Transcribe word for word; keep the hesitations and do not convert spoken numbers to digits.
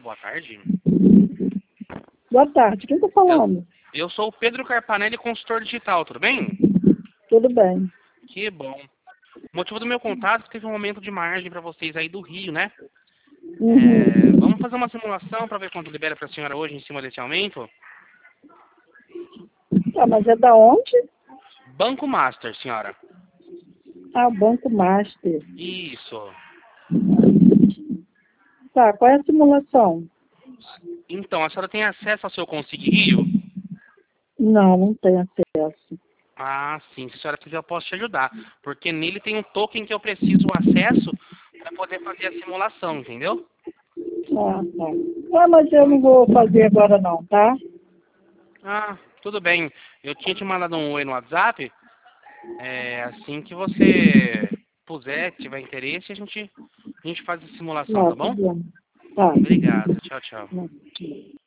boa tarde. Boa tarde, quem está falando? Eu sou o Pedro Carpanelli, consultor digital, tudo bem? Tudo bem. Que bom. O motivo do meu contato é que teve um aumento de margem para vocês aí do Rio, né? Uhum. É, vamos fazer uma simulação para ver quanto libera para a senhora hoje em cima desse aumento? Tá, mas é da onde? Banco Master, senhora. Ah, Banco Master. Isso. Tá, qual é a simulação? Então, a senhora tem acesso ao seu Consigue Rio? Não, não tem acesso. Ah, sim. Se a senhora quiser, eu posso te ajudar. Porque nele tem um token que eu preciso o acesso para poder fazer a simulação, entendeu? Ah, tá. Ah, mas eu não vou fazer agora não, tá? Ah, tudo bem. Eu tinha te mandado um oi no WhatsApp. É, assim que você puser, tiver interesse, a gente, a gente faz a simulação, Não, tá bom? tudo bem. Tá. Obrigado. Tchau, tchau. Não.